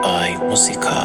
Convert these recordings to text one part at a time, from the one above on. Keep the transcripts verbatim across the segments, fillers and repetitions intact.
آی موسیقا.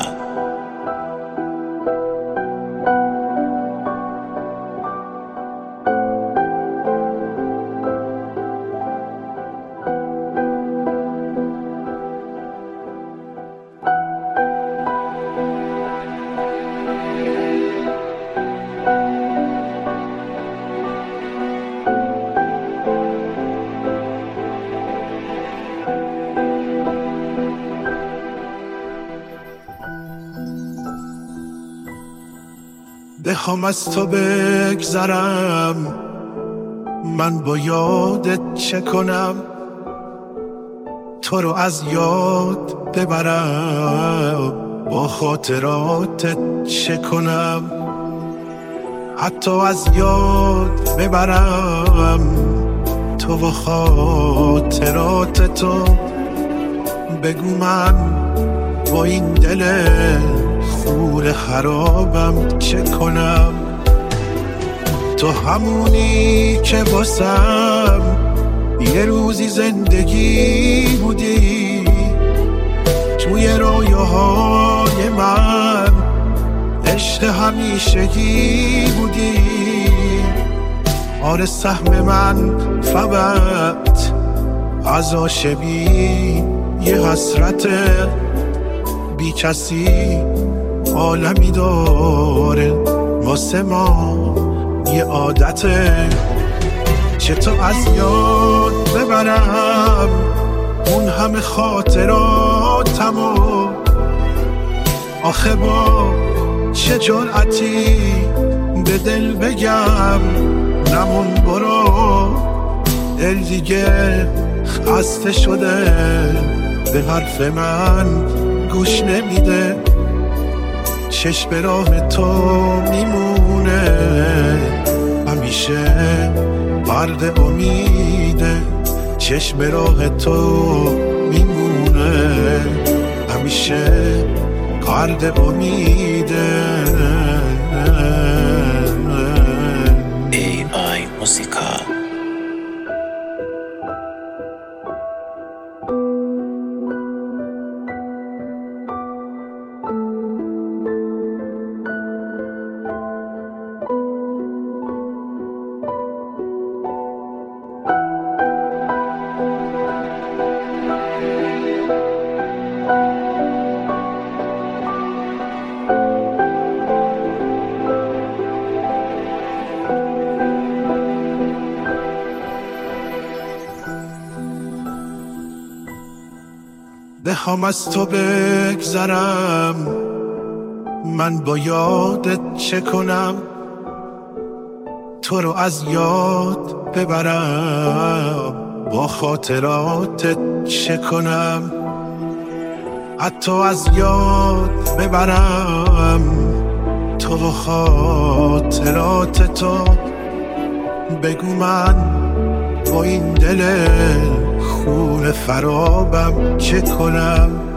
دهم از تو بگذرم، من با یادت چه کنم؟ تو رو از یاد ببرم، با خاطراتت چه کنم؟ حتی از یاد ببرم تو و خاطرات تو. بگو من با این دل خور خرابم چه کنم؟ تو همونی که واسم یه روزی زندگی بودی، توی رویاهای من عشق همیشگی بودی. آره سهم من فقط از عاشقی یه حسرته، بی کسی عالمی داره واسه ما یه عادته. چطور از یاد ببرم اون همه خاطراتمو؟ آخه با چه جرأتی به دل بگم نمون برو؟ دل دیگه خسته شده، به حرف من گوش نمیده. چشم به راه تو میمونه همیشه غرق امیده. چشم به راه تو میمونه همیشه غرق امیده. ای آی موسیقا. دهم از تو بگذرم، من با یادت چه کنم؟ تو رو از یاد ببرم، با خاطراتت چه کنم؟ حتی از یاد ببرم تو و خاطرات تو. بگو من با این دل خون فرابم چه کنم؟